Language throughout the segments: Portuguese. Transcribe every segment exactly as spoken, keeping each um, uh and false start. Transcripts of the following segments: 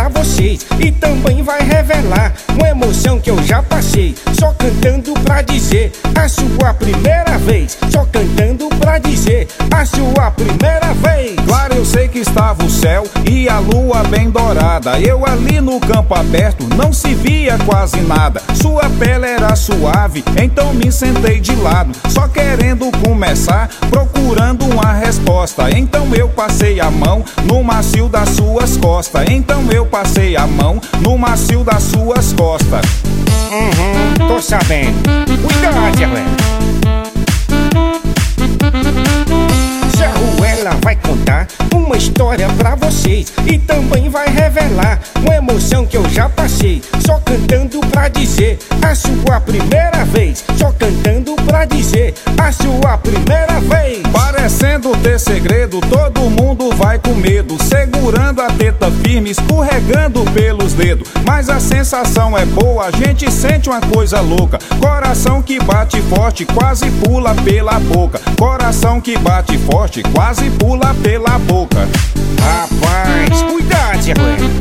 pra vocês e também vai revelar uma emoção que eu já passei. Só cantando pra dizer a sua primeira vez. Só cantando pra dizer a sua primeira vez. Claro, eu sei que estava o céu e a lua bem dourada. Eu ali no campo aberto não se via quase nada. Sua pele era suave, então me sentei de lado, só querendo começar, procurando uma resposta. Então eu passei a mão no macio das suas costas. Então eu passei a mão no macio das suas costas. Uhum, tô sabendo. Cuidado, Zé Ruela. Zé Ruela vai contar uma história pra vocês e também vai revelar uma emoção que eu já passei. Só cantando pra dizer a sua primeira vez. Só cantando pra dizer a sua primeira vez. Parecendo ter segredo, todo mundo vai com medo, segurando a teta firme, escorregando pelos dedos. Mas a sensação é boa, a gente sente uma coisa louca. Coração que bate forte, quase pula pela boca. Coração que bate forte, quase pula pela boca. Rapaz, cuidado, Zé Ruela.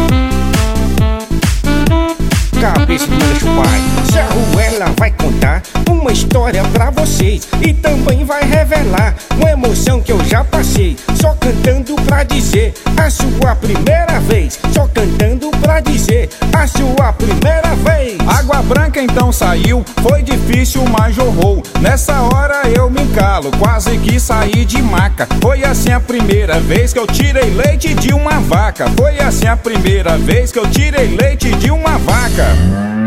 Cabeça de manda chupai. Zé Ruela vai contar uma história pra vocês e também vai revelar uma emoção que eu já passei. Só cantando pra dizer a sua primeira vez. Só cantando pra dizer a sua primeira vez. Água branca então saiu, foi difícil, mas jorrou. Nessa hora eu me encalo, quase que saí de maca. Foi assim a primeira vez que eu tirei leite de uma vaca. Foi assim a primeira vez que eu tirei leite de uma vaca.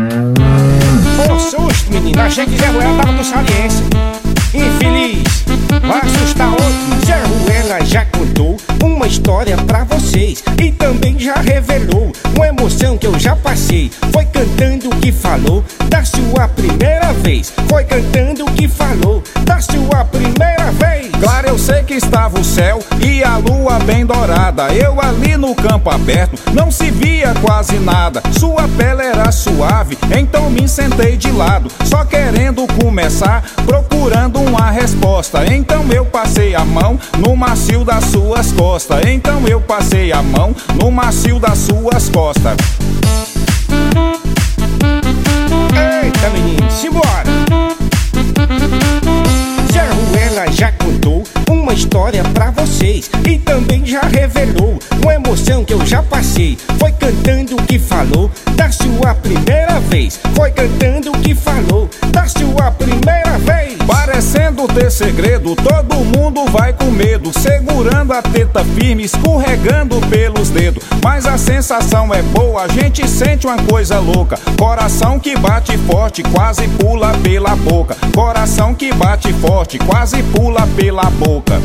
Ô susto, menino, achei que Zé Ruela tava no saliência. Infeliz, vai assustar outro. Zé Ruela já contou uma história pra vocês e também já revelou uma emoção que eu já passei. Foi cantando que falou da sua primeira vez. Foi cantando que falou da sua primeira vez. Claro, eu sei que estava o céu e a lua bem dourada. Eu ali no campo aberto não se via quase nada. Sua pele era suave, então me sentei de lado, só querendo começar, procurando uma resposta. Então eu passei a mão no macio das suas costas. Então eu passei a mão no macio das suas costas. Eita, menino, simbora! Zé Ruela já contou uma história pra vocês e também já revelou uma emoção que eu já passei. Foi cantando que falou da sua primeira vez. Foi cantando que falou da sua primeira vez. Parecendo ter segredo, todo mundo vai com medo, segurando a teta firme, escorregando pelos dedos. Mas a sensação é boa, a gente sente uma coisa louca. Coração que bate forte, quase pula pela boca. Coração que bate forte, quase pula pela boca.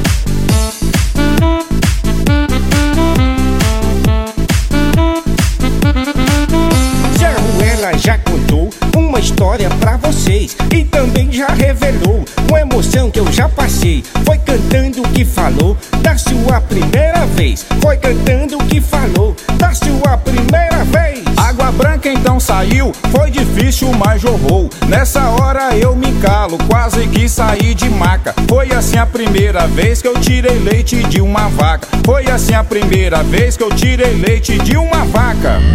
Zé Ruela já contou uma história pra vocês e também já revelou uma emoção que eu já passei. Foi cantando que falou da sua primeira vez. Foi cantando que falou da sua primeira vez. Água branca então saiu, foi difícil, mas jorrou. Nessa hora eu me calo, quase que saí de maca. Foi assim a primeira vez que eu tirei leite de uma vaca. Foi assim a primeira vez que eu tirei leite de uma vaca.